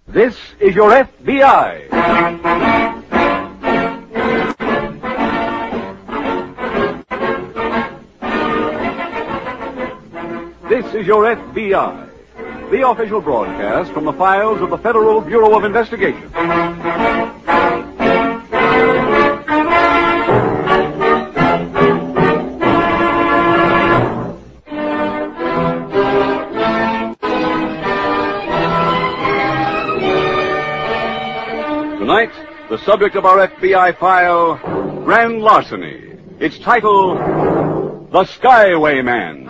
This is your FBI. This is your FBI, the official broadcast from the files of the Federal Bureau of Investigation. Tonight, the subject of our FBI file, Grand Larceny. Its title, The Skywayman.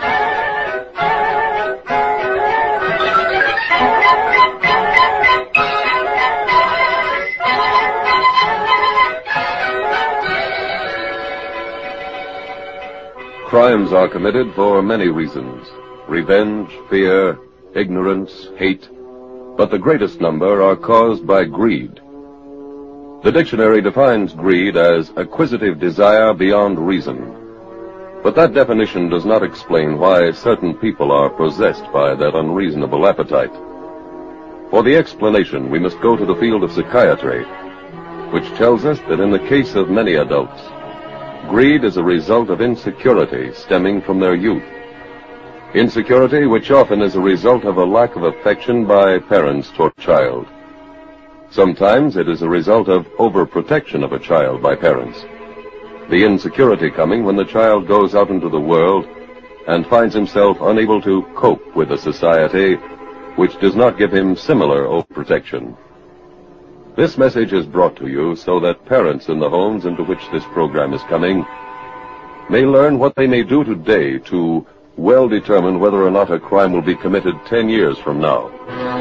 Crimes are committed for many reasons. Revenge, fear, ignorance, hate. But the greatest number are caused by greed. The dictionary defines greed as acquisitive desire beyond reason. But that definition does not explain why certain people are possessed by that unreasonable appetite. For the explanation, we must go to the field of psychiatry, which tells us that in the case of many adults, greed is a result of insecurity stemming from their youth. Insecurity which often is a result of a lack of affection by parents toward a child. Sometimes it is a result of overprotection of a child by parents. The insecurity coming when the child goes out into the world and finds himself unable to cope with a society which does not give him similar overprotection. This message is brought to you so that parents in the homes into which this program is coming may learn what they may do today to well determine whether or not a crime will be committed 10 years from now.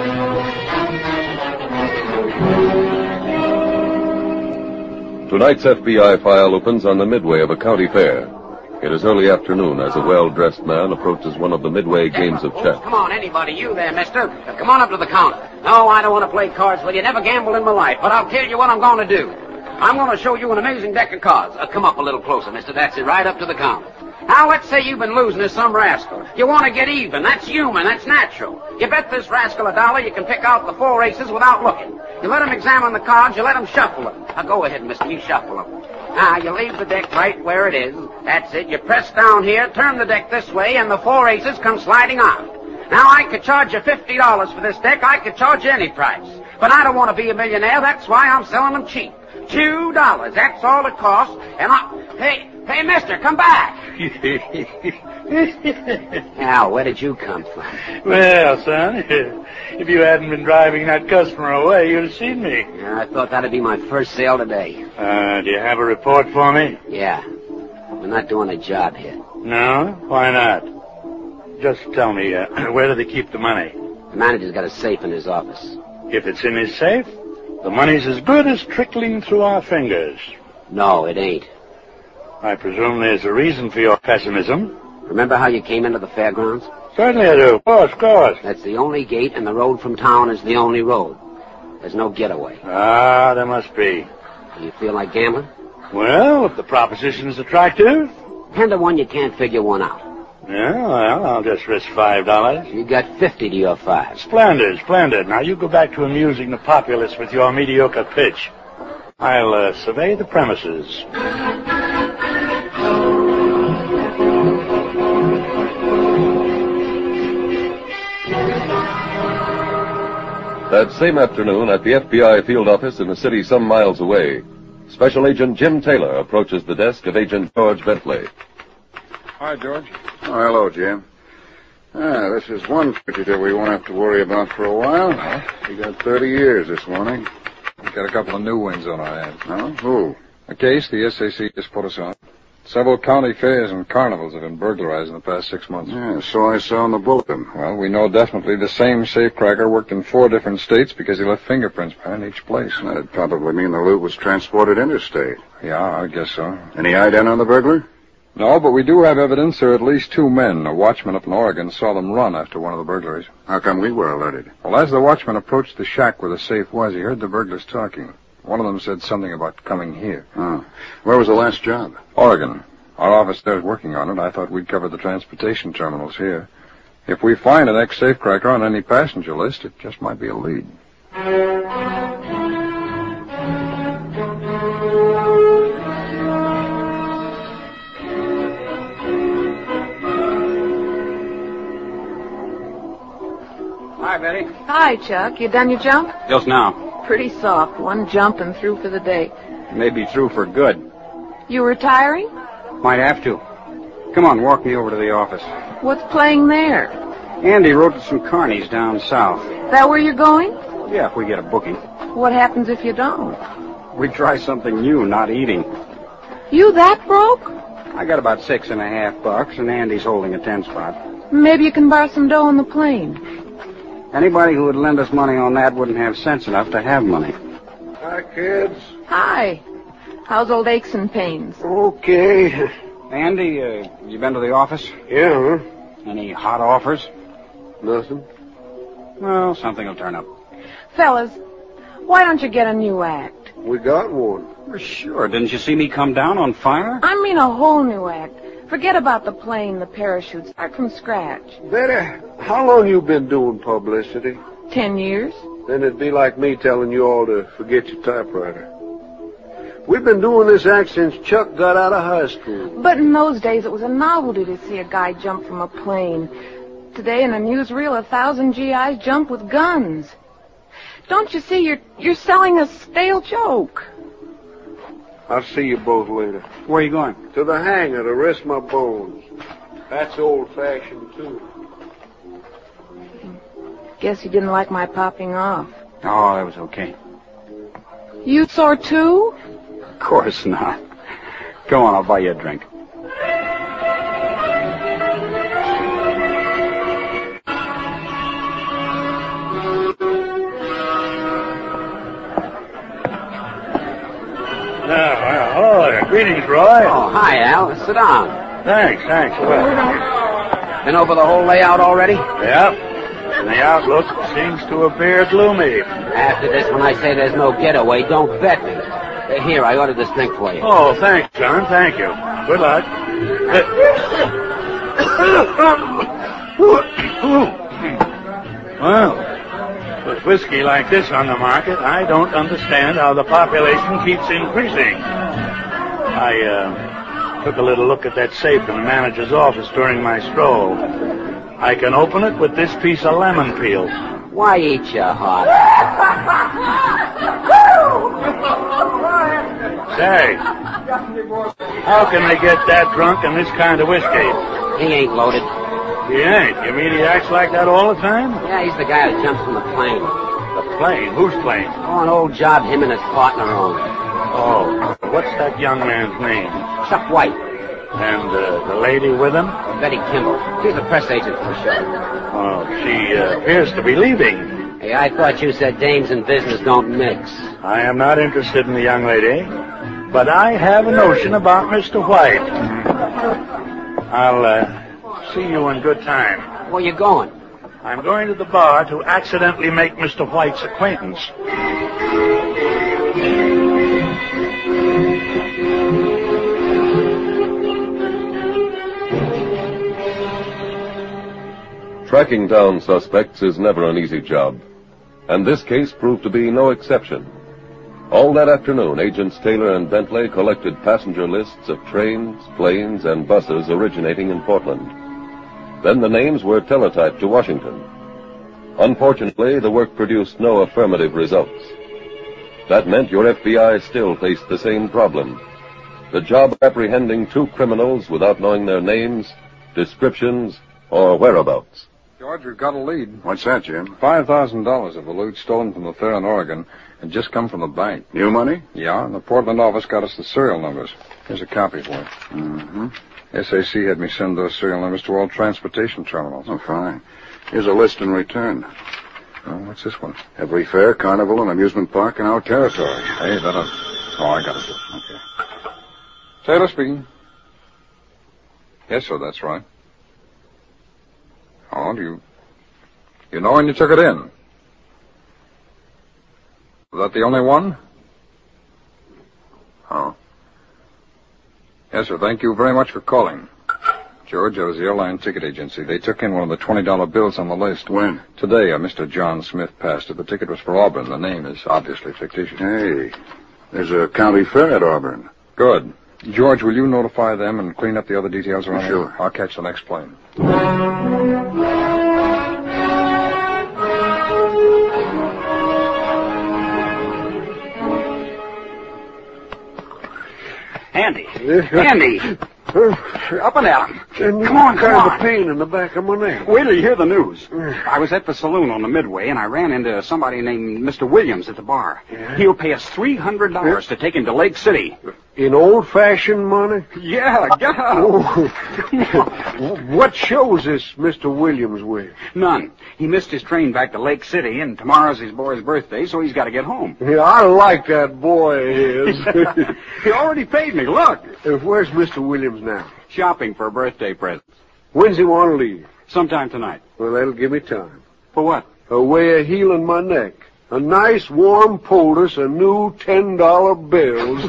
Tonight's FBI file opens on the midway of a county fair. It is early afternoon as a well-dressed man approaches one of the midway games of chess. Come on, anybody, you there, mister. Come on up to the counter. No, I don't want to play cards with you. Never gambled in my life, but I'll tell you what I'm going to do. I'm going to show you an amazing deck of cards. Come up a little closer, mister. That's it, right up to the counter. Now, let's say you've been losing to some rascal. You want to get even. That's human. That's natural. You bet this rascal $1 you can pick out the 4 aces without looking. You let him examine the cards. You let him shuffle them. Now, go ahead, mister. You shuffle them. Now, you leave the deck right where it is. That's it. You press down here, turn the deck this way, and the 4 aces come sliding out. Now, I could charge you $50 for this deck. I could charge you any price. But I don't want to be a millionaire. That's why I'm selling them cheap. $2. That's all it costs. And Hey, mister, come back. Al, where did you come from? Well, son, if you hadn't been driving that customer away, you'd have seen me. Yeah, I thought that'd be my first sale today. Do you have a report for me? Yeah. We're not doing a job here. No? Why not? Just tell me, where do they keep the money? The manager's got a safe in his office. If it's in his safe, the money's as good as trickling through our fingers. No, it ain't. I presume there's a reason for your pessimism. Remember how you came into the fairgrounds? Certainly I do. Of course. That's the only gate, and the road from town is the only road. There's no getaway. Ah, there must be. Do you feel like gambling? Well, if the proposition's attractive. 10 to 1, you can't figure one out. Yeah, well, I'll just risk $5. You got 50 to your 5. Splendid, splendid. Now you go back to amusing the populace with your mediocre pitch. I'll survey the premises. That same afternoon, at the FBI field office in a city some miles away, Special Agent Jim Taylor approaches the desk of Agent George Bentley. Hi, George. Oh, hello, Jim. This is one fugitive we won't have to worry about for a while. We got 30 years this morning. We've got a couple of new ones on our hands. Oh, who? A case the SAC just put us on. Several county fairs and carnivals have been burglarized in the past 6 months. Yeah, so I saw in the bulletin. Well, we know definitely the same safecracker worked in 4 different states because he left fingerprints behind each place. That'd probably mean the loot was transported interstate. Yeah, I guess so. Any ident on the burglar? No, but we do have evidence there are at least 2 men. A watchman up in Oregon saw them run after one of the burglaries. How come we were alerted? Well, as the watchman approached the shack where the safe was, he heard the burglars talking. One of them said something about coming here. Oh. Where was the last job? Oregon. Our office there's working on it. I thought we'd cover the transportation terminals here. If we find an ex-safecracker on any passenger list, it just might be a lead. Hi, Betty. Hi, Chuck. You done your jump? Just now. Pretty soft. One jump and through for the day. Maybe through for good. You retiring? Might have to. Come on, walk me over to the office. What's playing there? Andy wrote to some carnies down south. That where you're going? Yeah, if we get a booking. What happens if you don't? We try something new, not eating. You that broke? I got about $6.50, and Andy's holding a 10 spot. Maybe you can borrow some dough on the plane. Anybody who would lend us money on that wouldn't have sense enough to have money. Hi, kids. Hi. How's old aches and pains? Okay. Andy, you been to the office? Yeah, Any hot offers? Nothing. Well, something will turn up. Fellas, why don't you get a new act? We got one. For sure. Didn't you see me come down on fire? I mean a whole new act. Forget about the plane, the parachute. Start from scratch. Betty, how long you been doing publicity? 10 years. Then it'd be like me telling you all to forget your typewriter. We've been doing this act since Chuck got out of high school. But in those days, it was a novelty to see a guy jump from a plane. Today, in a newsreel, 1,000 GIs jump with guns. Don't you see, you're selling a stale joke. I'll see you both later. Where are you going? To the hangar to rest my bones. That's old-fashioned, too. Guess you didn't like my popping off. Oh, that was okay. You sore, too? Of course not. Go on, I'll buy you a drink. Hello there. Greetings, Roy. Oh, hi, Al. Sit down. Thanks. Been over the whole layout already? Yep. And the outlook seems to appear gloomy. After this, when I say there's no getaway, don't bet me. Here, I ordered this drink for you. Oh, thanks, John. Thank you. Good luck. Well, with whiskey like this on the market, I don't understand how the population keeps increasing. I took a little look at that safe in the manager's office during my stroll. I can open it with this piece of lemon peel. Why eat your heart? Say, how can they get that drunk in this kind of whiskey? He ain't loaded. He ain't. You mean he acts like that all the time? Yeah, he's the guy that jumps from the plane. The plane? Whose plane? Oh, an old job him and his partner own. Oh, what's that young man's name? Chuck White. And the lady with him? Betty Kimball. She's a press agent for sure. Oh, she appears to be leaving. Hey, I thought you said dames and business don't mix. I am not interested in the young lady, but I have a notion about Mr. White. I'll see you in good time. Where you going? I'm going to the bar to accidentally make Mr. White's acquaintance. Tracking down suspects is never an easy job, and this case proved to be no exception. All that afternoon, Agents Taylor and Bentley collected passenger lists of trains, planes, and buses originating in Portland. Then the names were teletyped to Washington. Unfortunately, the work produced no affirmative results. That meant your FBI still faced the same problem. The job of apprehending two criminals without knowing their names, descriptions, or whereabouts. George, we've got a lead. What's that, Jim? $5,000 of the loot stolen from the fair in Oregon and just come from the bank. New money? Yeah, and the Portland office got us the serial numbers. Here's a copy for you. Mm-hmm. SAC had me send those serial numbers to all transportation terminals. Oh, fine. Here's a list in return. Oh, what's this one? Every fair, carnival, and amusement park in our territory. Hey, that'll... Oh, I got it. Okay. Taylor speaking. Yes, sir, that's right. Oh, do you know when you took it in? Was that the only one? Oh. Yes, sir. Thank you very much for calling. George, I was the airline ticket agency. They took in one of the $20 bills on the list. When? Today, Mr. John Smith passed it. The ticket was for Auburn. The name is obviously fictitious. Hey, there's a county fair at Auburn. Good. George, will you notify them and clean up the other details around Sure. here? I'll catch the next plane. Andy. Andy. Up and at 'em. Come on, come on. pain in the back of my neck. Wait till you hear the news. I was at the saloon on the Midway, and I ran into somebody named Mr. Williams at the bar. Yeah? He'll pay us $300 to take him to Lake City. In old-fashioned money? Yeah, get up. What shows is Mr. Williams with? None. He missed his train back to Lake City, and tomorrow's his boy's birthday, so he's got to get home. Yeah, I like that boy of his. He already paid me. Look. Where's Mr. Williams now? Shopping for a birthday present. When's he want to leave? Sometime tonight. Well, that'll give me time. For what? A way of healing my neck. A nice warm poultice of new $10 bills.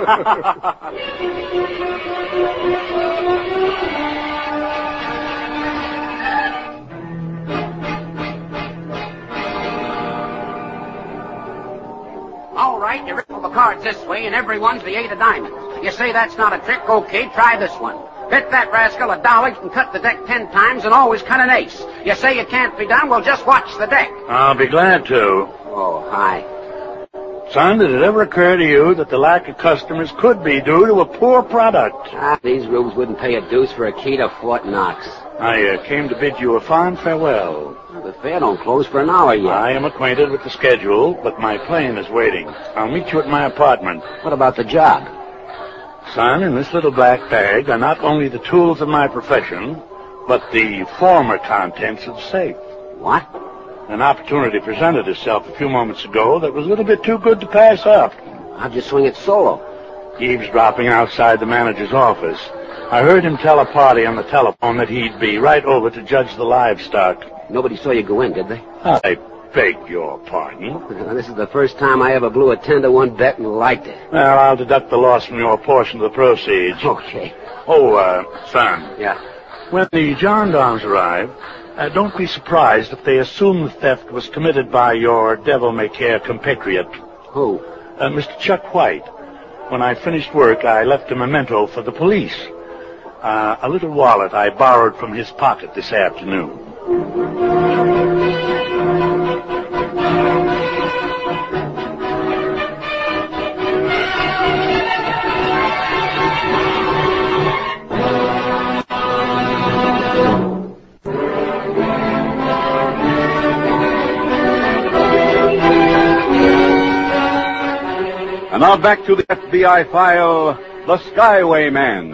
All right, you ripple the cards this way, and everyone's the 8 of diamonds. You say that's not a trick? Okay, try this one. Bet that rascal $1 you can cut the deck 10 times and always cut an ace. You say it can't be done? Well, just watch the deck. I'll be glad to. Oh, hi. Son, did it ever occur to you that the lack of customers could be due to a poor product? These rubes wouldn't pay a deuce for a key to Fort Knox. I came to bid you a fond farewell. The fair don't close for an hour yet. I am acquainted with the schedule, but my plane is waiting. I'll meet you at my apartment. What about the job? Son, in this little black bag are not only the tools of my profession, but the former contents of the safe. What? An opportunity presented itself a few moments ago that was a little bit too good to pass up. How'd you swing it solo? Eavesdropping outside the manager's office. I heard him tell a party on the telephone that he'd be right over to judge the livestock. Nobody saw you go in, did they? I beg your pardon. This is the first time I ever blew a 10-to-1 bet and liked it. Well, I'll deduct the loss from your portion of the proceeds. Okay. Oh, son. Yeah. When the gendarmes arrive, don't be surprised if they assume the theft was committed by your devil-may-care compatriot. Who? Mr. Chuck White. When I finished work, I left a memento for the police. A little wallet I borrowed from his pocket this afternoon. And now back to the FBI file, The Skyway Man.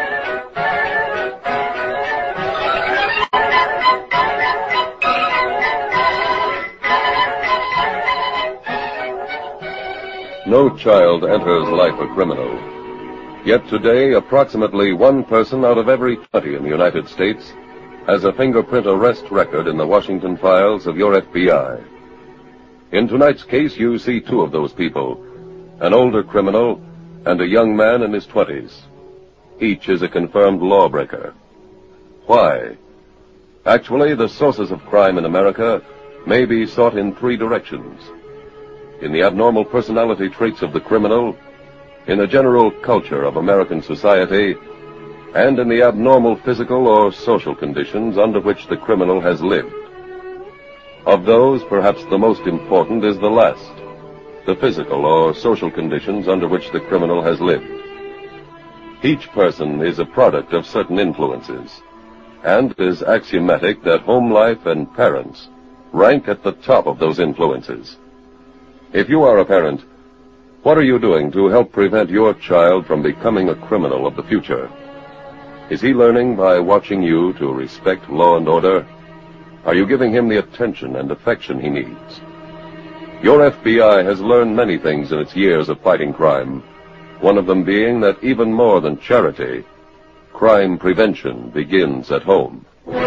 No child enters life a criminal. Yet today, approximately 1 person out of every 20 in the United States has a fingerprint arrest record in the Washington files of your FBI. In tonight's case, you see 2 of those people, an older criminal and a young man in his 20s. Each is a confirmed lawbreaker. Why? Actually, the sources of crime in America may be sought in 3 directions. In the abnormal personality traits of the criminal, in the general culture of American society, and in the abnormal physical or social conditions under which the criminal has lived. Of those, perhaps the most important is the last, the physical or social conditions under which the criminal has lived. Each person is a product of certain influences, and it is axiomatic that home life and parents rank at the top of those influences. If you are a parent, what are you doing to help prevent your child from becoming a criminal of the future? Is he learning by watching you to respect law and order? Are you giving him the attention and affection he needs? Your FBI has learned many things in its years of fighting crime, one of them being that even more than charity, crime prevention begins at home.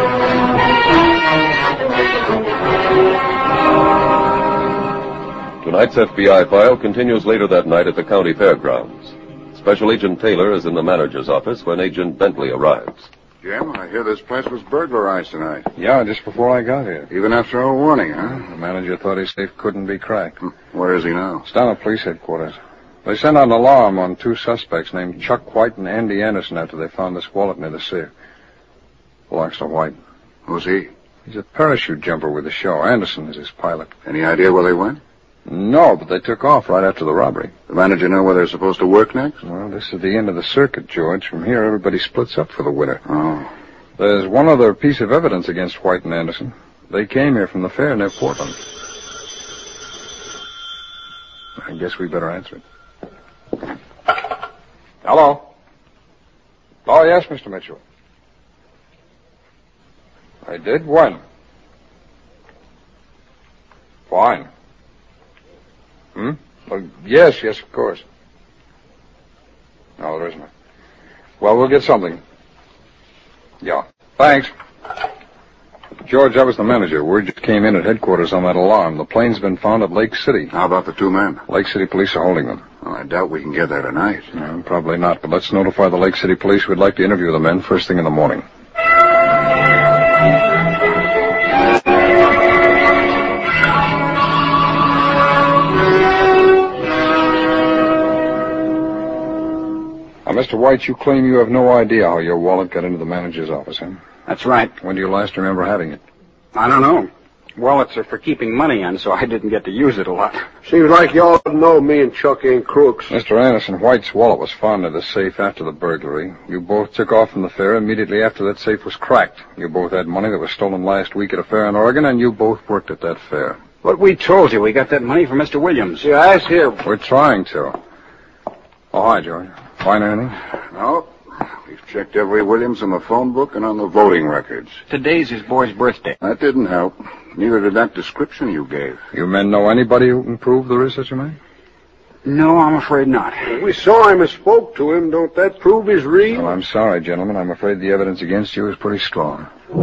Tonight's FBI file continues later that night at the county fairgrounds. Special Agent Taylor is in the manager's office when Agent Bentley arrives. Jim, I hear this place was burglarized tonight. Yeah, just before I got here. Even after a warning, huh? The manager thought his safe couldn't be cracked. Where is he now? It's down at police headquarters. They sent out an alarm on 2 suspects named Chuck White and Andy Anderson after they found this wallet near the safe. Belongs to White. Who's he? He's a parachute jumper with the show. Anderson is his pilot. Any idea where they went? No, but they took off right after the robbery. The manager know where they're supposed to work next? Well, this is the end of the circuit, George. From here, everybody splits up for the winter. Oh. There's one other piece of evidence against White and Anderson. They came here from the fair near Portland. I guess we better answer it. Hello? Oh, yes, Mr. Mitchell. I did? When? Fine. Well, yes, of course. No, there isn't. Well, we'll get something. Yeah. Thanks. George, that was the manager. Word just came in at headquarters on that alarm. The plane's been found at Lake City. How about the 2 men? Lake City police are holding them. Well, I doubt we can get there tonight. No, probably not, but let's notify the Lake City police. We'd like to interview the men first thing in the morning. Mr. White, you claim you have no idea how your wallet got into the manager's office, huh? That's right. When do you last remember having it? I don't know. Wallets are for keeping money in, so I didn't get to use it a lot. Seems like y'all know me and Chuck ain't crooks. Mr. Anderson, White's wallet was found in the safe after the burglary. You both took off from the fair immediately after that safe was cracked. You both had money that was stolen last week at a fair in Oregon, and you both worked at that fair. But we told you we got that money from Mr. Williams. Yeah, ask him. We're trying to. Oh, hi, George. Find anything? No. We've checked every Williams in the phone book and on the voting records. Today's his boy's birthday. That didn't help. Neither did that description you gave. You men know anybody who can prove there is such a man? No, I'm afraid not. We saw him and spoke to him. Don't that prove he's real? Well, I'm sorry, gentlemen. I'm afraid the evidence against you is pretty strong.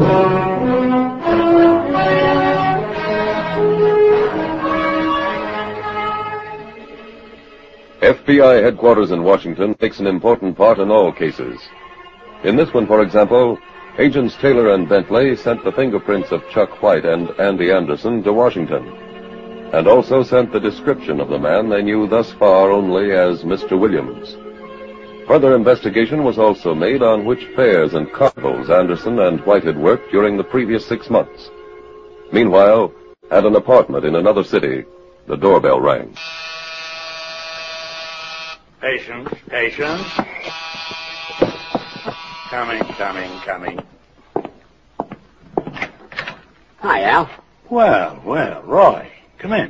FBI headquarters in Washington takes an important part in all cases. In this one, for example, Agents Taylor and Bentley sent the fingerprints of Chuck White and Andy Anderson to Washington, and also sent the description of the man they knew thus far only as Mr. Williams. Further investigation was also made on which fairs and carnivals Anderson and White had worked during the previous 6 months. Meanwhile, at an apartment in another city, the doorbell rang. Patience. Coming. Hi, Al. Well, Roy. Come in.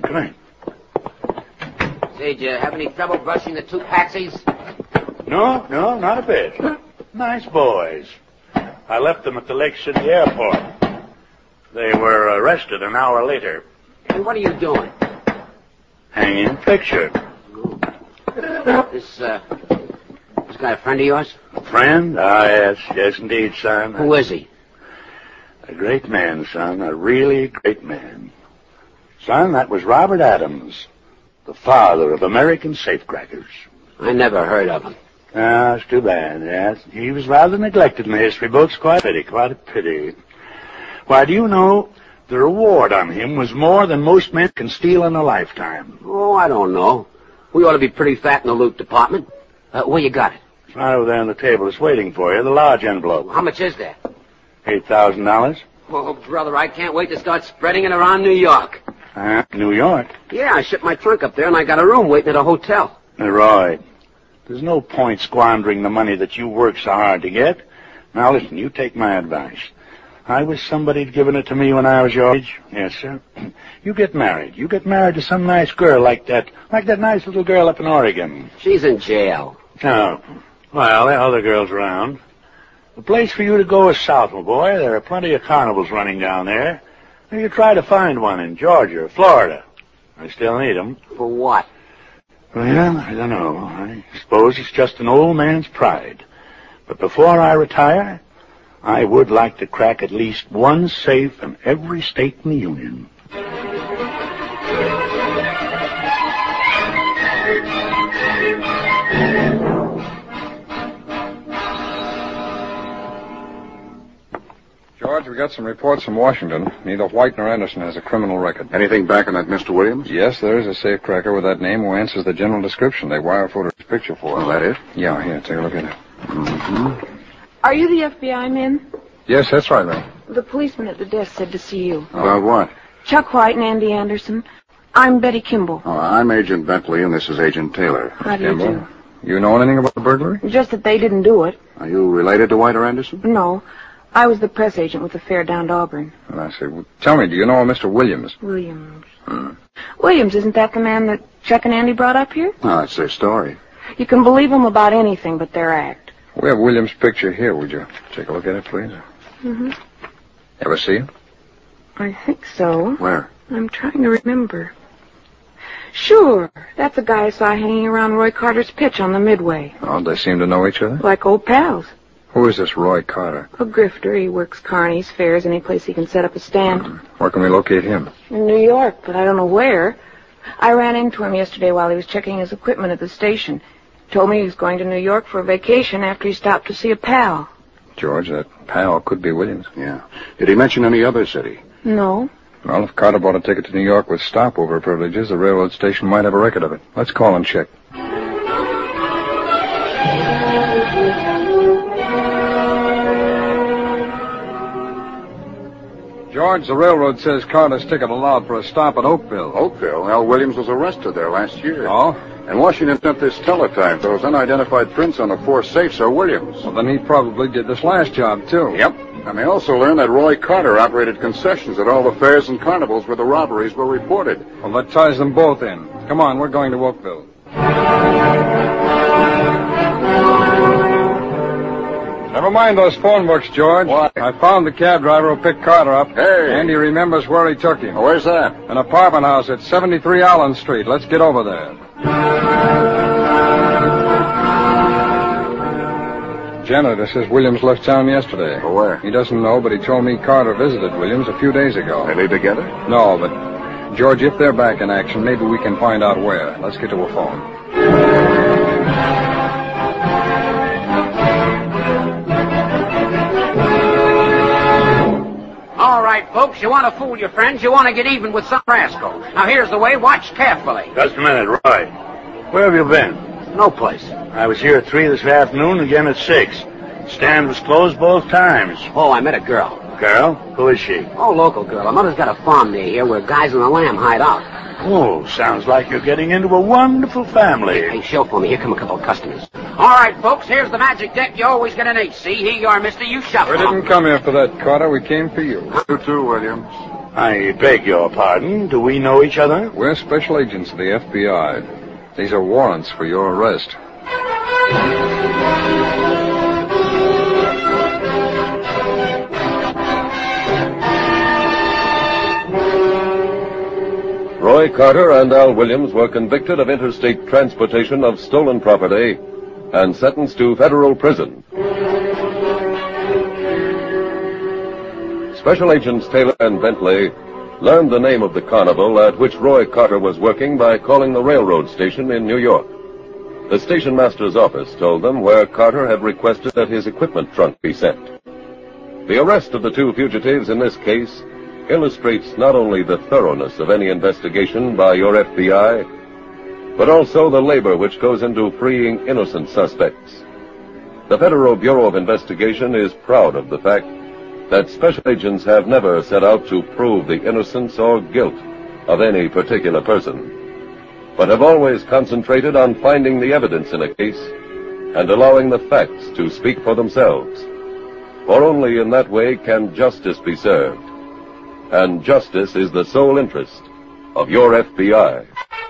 Say, did you have any trouble brushing the 2 patsies? No, not a bit. Nice boys. I left them at the Lake City airport. They were arrested an hour later. And what are you doing? Hanging picture. This guy a friend of yours? A friend? Ah, yes, indeed, son. Who is he? A great man, son. A really great man. Son, that was Robert Adams, the father of American safecrackers. I never heard of him. Ah, it's too bad, yes. He was rather neglected in the history books. Quite a pity. Why, do you know the reward on him was more than most men can steal in a lifetime? Oh, I don't know. We ought to be pretty fat in the loot department. Where you got it? It's right over there on the table. It's waiting for you. The large envelope. How much is that? $8,000. Oh, brother, I can't wait to start spreading it around New York. New York? Yeah, I shipped my trunk up there, and I got a room waiting at a hotel. Roy, there's no point squandering the money that you work so hard to get. Now, listen, you take my advice. I wish somebody'd given it to me when I was your age. Yes, sir. You get married. You get married to some nice girl like that nice little girl up in Oregon. She's in jail. Oh. Well, there are other girls around. The place for you to go is south, my boy. There are plenty of carnivals running down there. You try to find one in Georgia or Florida. I still need them. For what? Well, I don't know. I suppose it's just an old man's pride. But before I retire, I would like to crack at least one safe in every state in the Union. George, we got some reports from Washington. Neither White nor Anderson has a criminal record. Anything back on that Mr. Williams? Yes, there is a safecracker with that name who answers the general description. They wire photoed his picture for Well, us. that it? Yeah, here, take a look at it. Mm-hmm. Are you the FBI men? Yes, that's right, Ray. The policeman at the desk said to see you. About what? Chuck White and Andy Anderson. I'm Betty Kimball. Oh, I'm Agent Bentley, and this is Agent Taylor. How do you do? You know anything about the burglary? Just that they didn't do it. Are you related to White or Anderson? No. I was the press agent with the fair down to Auburn. Well, I see. Well, tell me, do you know a Mr. Williams? Williams. Williams, isn't that the man that Chuck and Andy brought up here? Oh, that's their story. You can believe them about anything but their act. We have Williams' picture here. Would you take a look at it, please? Mm-hmm. Ever see it? I think so. Where? I'm trying to remember. Sure. That's a guy I saw hanging around Roy Carter's pitch on the Midway. Oh, they seem to know each other? Like old pals. Who is this Roy Carter? A grifter. He works carnies, fairs, any place he can set up a stand. Where can we locate him? In New York, but I don't know where. I ran into him yesterday while he was checking his equipment at the station. Told me he was going to New York for a vacation after he stopped to see a pal. George, that pal could be Williams. Yeah. Did he mention any other city? No. Well, if Carter bought a ticket to New York with stopover privileges, the railroad station might have a record of it. Let's call and check. George, the railroad says Carter's ticket allowed for a stop at Oakville. Oakville? Al Williams was arrested there last year. Oh? And Washington sent this teletype. Those unidentified prints on the 4 safes are Williams. Well, then he probably did this last job, too. Yep. And they also learned that Roy Carter operated concessions at all the fairs and carnivals where the robberies were reported. Well, that ties them both in. Come on, we're going to Oakville. Never mind those phone books, George. Why? I found the cab driver who picked Carter up. Hey. And he remembers where he took him. Oh, where's that? An apartment house at 73 Allen Street. Let's get over there. Janitor says Williams left town yesterday. For where? He doesn't know, but he told me Carter visited Williams a few days ago. Are they together? No, but, George, if they're back in action, maybe we can find out where. Let's get to a phone. All right, folks, you want to fool your friends, you want to get even with some rascal. Now, here's the way. Watch carefully. Just a minute, Roy. Where have you been? No place. I was here at 3 this afternoon, again at 6. Stand was closed both times. Oh, I met a girl. Girl? Who is she? Oh, local girl. Her mother's got a farm near here where guys in the lamb hide out. Oh, sounds like you're getting into a wonderful family. Hey, show for me. Here come a couple of customers. All right, folks, here's the magic deck. You always get an H. See, here you are, mister. You shuffle. We didn't come here for that, Carter. We came for you. You too, Williams. I beg your pardon. Do we know each other? We're special agents of the FBI. These are warrants for your arrest. Roy Carter and Al Williams were convicted of interstate transportation of stolen property and sentenced to federal prison. Special Agents Taylor and Bentley learned the name of the carnival at which Roy Carter was working by calling the railroad station in New York. The station master's office told them where Carter had requested that his equipment trunk be sent. The arrest of the two fugitives in this case illustrates not only the thoroughness of any investigation by your FBI, but also the labor which goes into freeing innocent suspects. The Federal Bureau of Investigation is proud of the fact that special agents have never set out to prove the innocence or guilt of any particular person, but have always concentrated on finding the evidence in a case and allowing the facts to speak for themselves. For only in that way can justice be served. And justice is the sole interest of your FBI.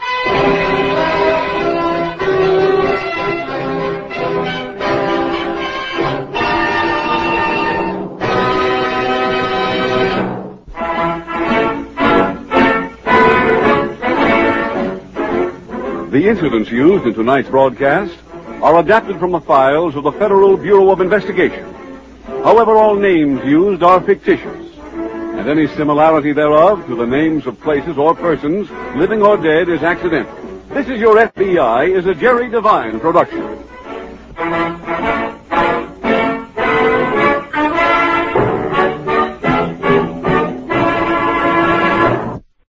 The incidents used in tonight's broadcast are adapted from the files of the Federal Bureau of Investigation. However, all names used are fictitious, and any similarity thereof to the names of places or persons, living or dead, is accidental. This is Your FBI is a Jerry Devine production.